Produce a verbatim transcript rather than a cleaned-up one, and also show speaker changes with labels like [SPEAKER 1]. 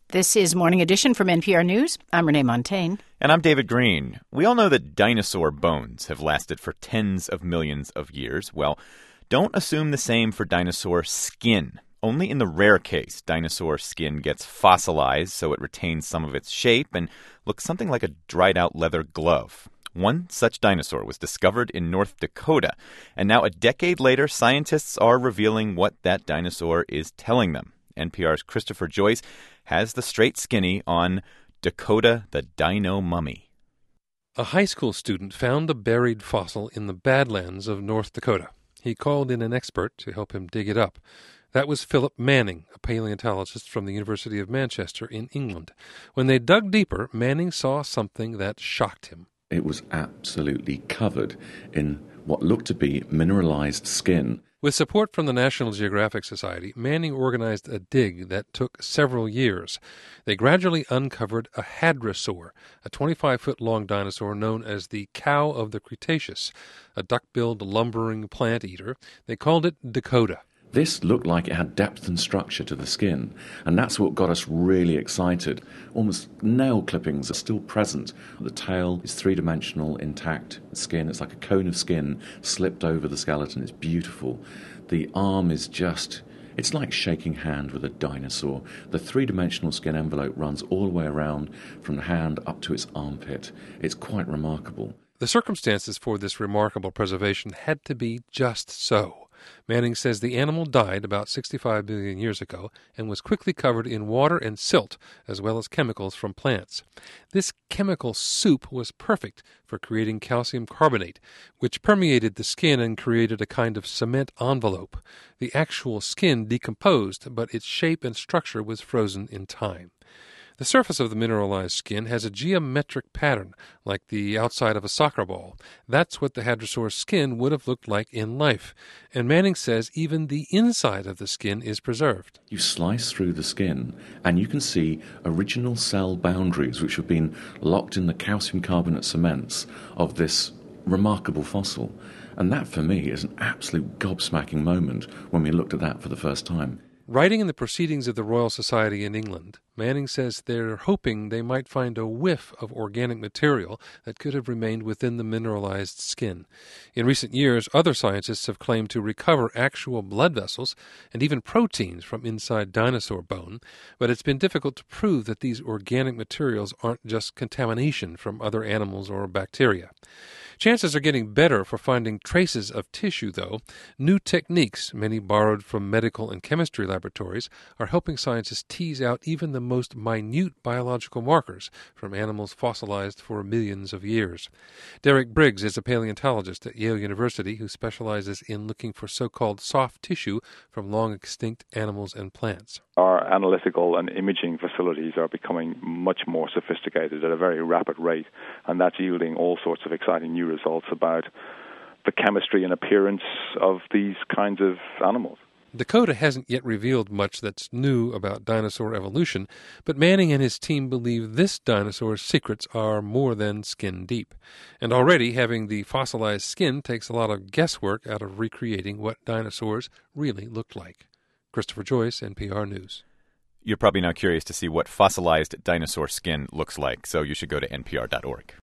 [SPEAKER 1] This is Morning Edition from N P R News. I'm Renee Montaigne.
[SPEAKER 2] And I'm David Green. We all know that dinosaur bones have lasted for tens of millions of years. Well, don't assume the same for dinosaur skin. Only in the rare case, dinosaur skin gets fossilized so it retains some of its shape and looks something like a dried-out leather glove. One such dinosaur was discovered in North Dakota, and now a decade later, scientists are revealing what that dinosaur is telling them. N P R's Christopher Joyce has the straight skinny on Dakota the Dino Mummy.
[SPEAKER 3] A high school student found a buried fossil in the Badlands of North Dakota. He called in an expert to help him dig it up. That was Philip Manning, a paleontologist from the University of Manchester in England. When they dug deeper, Manning saw something that shocked him.
[SPEAKER 4] It was absolutely covered in what looked to be mineralized skin.
[SPEAKER 3] With support from the National Geographic Society, Manning organized a dig that took several years. They gradually uncovered a hadrosaur, a twenty-five-foot-long dinosaur known as the cow of the Cretaceous, a duck-billed lumbering plant eater. They called it Dakota.
[SPEAKER 4] This looked like it had depth and structure to the skin, and that's what got us really excited. Almost nail clippings are still present. The tail is three-dimensional, intact skin. It's like a cone of skin slipped over the skeleton. It's beautiful. The arm is just... It's like shaking hand with a dinosaur. The three-dimensional skin envelope runs all the way around from the hand up to its armpit. It's quite remarkable.
[SPEAKER 3] The circumstances for this remarkable preservation had to be just so. Manning says the animal died about sixty-five billion years ago and was quickly covered in water and silt, as well as chemicals from plants. This chemical soup was perfect for creating calcium carbonate, which permeated the skin and created a kind of cement envelope. The actual skin decomposed, but its shape and structure was frozen in time. The surface of the mineralized skin has a geometric pattern, like the outside of a soccer ball. That's what the hadrosaur's skin would have looked like in life. And Manning says even the inside of the skin is preserved.
[SPEAKER 4] You slice through the skin, and you can see original cell boundaries which have been locked in the calcium carbonate cements of this remarkable fossil. And that, for me, is an absolute gobsmacking moment when we looked at that for the first time.
[SPEAKER 3] Writing in the Proceedings of the Royal Society in England, Manning says they're hoping they might find a whiff of organic material that could have remained within the mineralized skin. In recent years, other scientists have claimed to recover actual blood vessels and even proteins from inside dinosaur bone, but it's been difficult to prove that these organic materials aren't just contamination from other animals or bacteria. Chances are getting better for finding traces of tissue, though. New techniques, many borrowed from medical and chemistry laboratories, are helping scientists tease out even the most minute biological markers from animals fossilized for millions of years. Derek Briggs is a paleontologist at Yale University who specializes in looking for so-called soft tissue from long-extinct animals and plants.
[SPEAKER 5] Our analytical and imaging facilities are becoming much more sophisticated at a very rapid rate, and that's yielding all sorts of exciting new results about the chemistry and appearance of these kinds of animals.
[SPEAKER 3] Dakota hasn't yet revealed much that's new about dinosaur evolution, but Manning and his team believe this dinosaur's secrets are more than skin deep. And already having the fossilized skin takes a lot of guesswork out of recreating what dinosaurs really looked like. Christopher Joyce, N P R News.
[SPEAKER 2] You're probably now curious to see what fossilized dinosaur skin looks like, so you should go to N P R dot org.